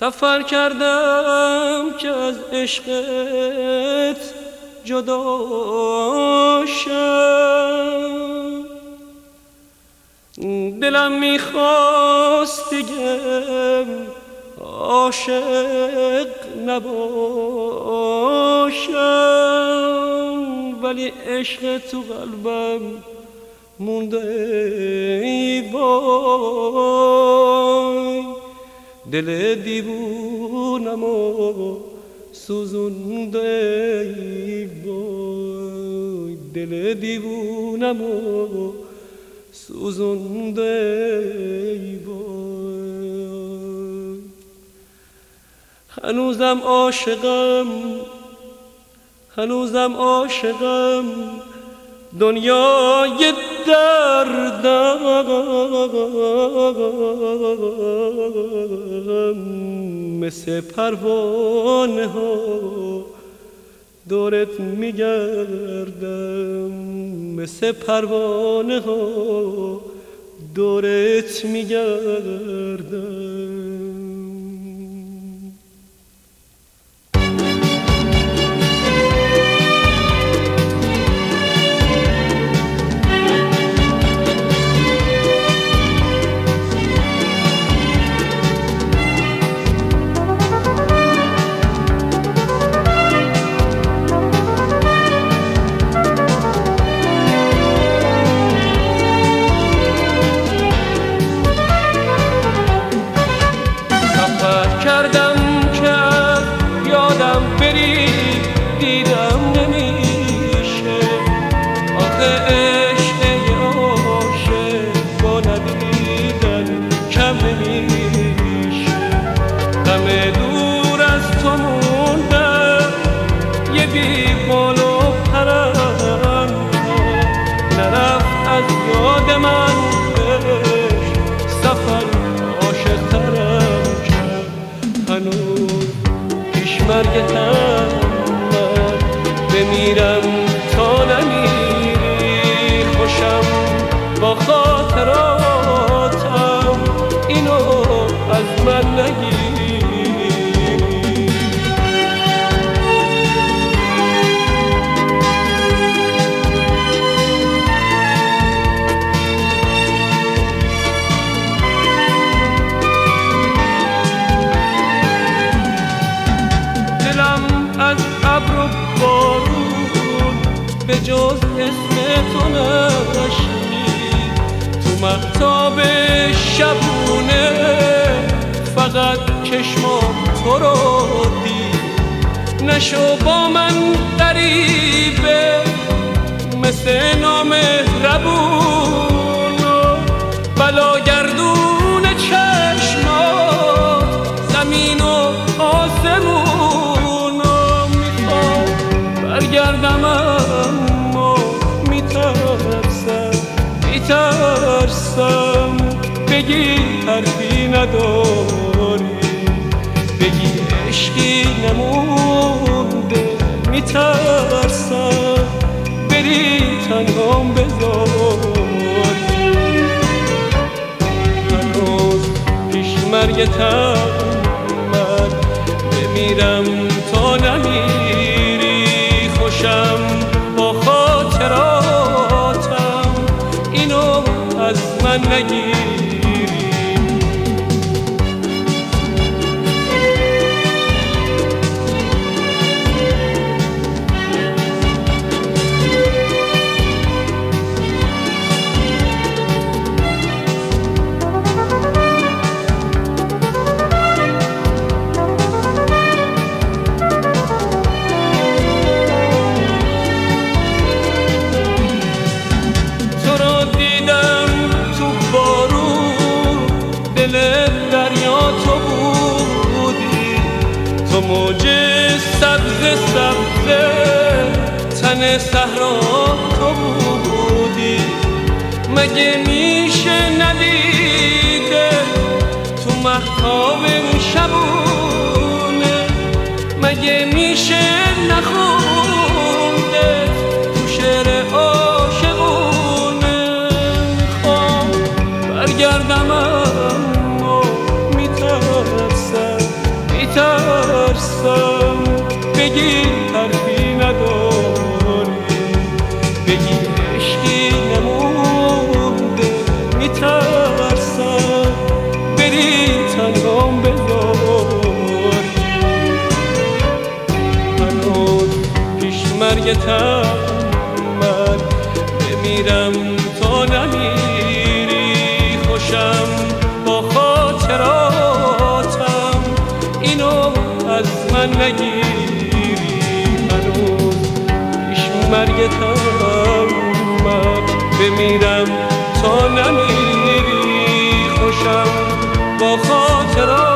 سفر کردم که از عشقت جدا شم، دلم میخواست دیگه عاشق نباشم، ولی عشق تو قلبم مونده ای وای، دل دیوونمو سوزونده ای وای، دل دیوونمو سوزونده ای وای. هنوزم عاشقم دنیای دردم، مثل پروانه ها دورت میگردم، مثل پروانه ها دورت میگردم. مرگتم من بمیرم تا نمیری، خوشم با خاطراتم اینو از من نگیری. به جز اسم تو نشنید تو مهتاب شبونه، فقط چشمام تو رو دید. نشو با من غریبه مثل نامهربون و بلاگردون چشمات زمین و آسمون و میخوام برگردم، اما میترسم بگی حرفی نداری، بگی عشقی نمونده، میترسم بری تنهام بذاری. هنوز پیش مرگتم من بمیرم تا نمیری، خوشم با خاطراتم اینو از من نگیری. تو موج سبز تن صحرا تو بودی، مگه میشه ندیده تو مهتاب شبونه، مگه میشه نخونده تو شعر عاشقونه. میخوام برگردم اما میترسم میترسم، بگی حرفی نداری، بگی عشقی نمونده، میترسم بری تنهام بذاری. هنوز پیش مرگتم من، بمیرم تا نمیری، خوشم با خاطراتم، اینو از من نگیری. هنوز پیش مرگتم من، بمیرم تا نمیری، خوشم با خاطراتم.